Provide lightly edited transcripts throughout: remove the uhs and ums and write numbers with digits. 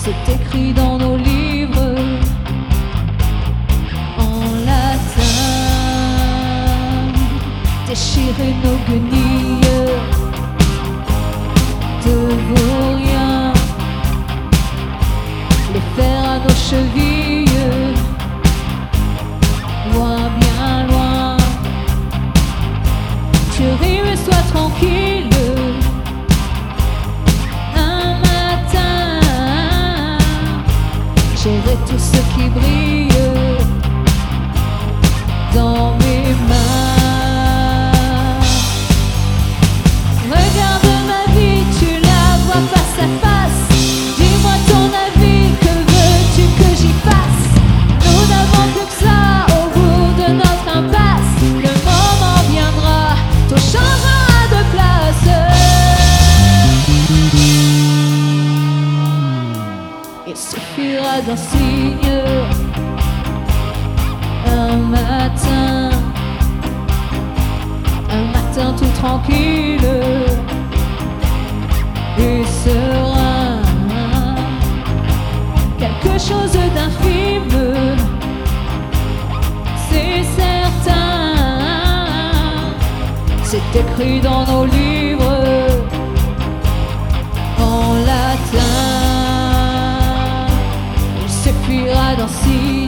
c'est écrit dans nos livres en latin. Déchirer nos guenilles de vaurien, les faire à nos chevilles, loin, bien loin. Tu rimes et sois tranquille. Un matin, j'irai tout ce qui brille dans mes mains. Regarde ma vie, tu la vois face à face. Dis-moi ton avis, que veux-tu que j'y fasse? Nous n'avons plus que ça au bout de notre impasse. Le moment viendra, tout changera de place. Il suffira d'un signe, un matin tout tranquille et serein. Quelque chose d'infime, c'est certain. C'est écrit dans nos livres en latin. Il suffira d'un signe,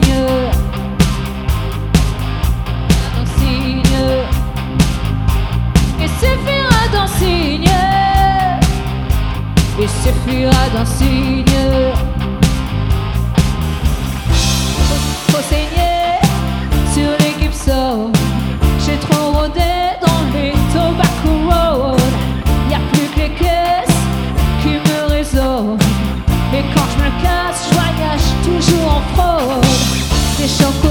il suffira d'un signe, il suffira d'un signe. Faut saigner sur les Gibson. J'ai trop rodé dans les Tobacco Road. Y'a plus que les caisses qui me résonnent. Et quand je me casse, je voyage toujours en fraude. Des chocs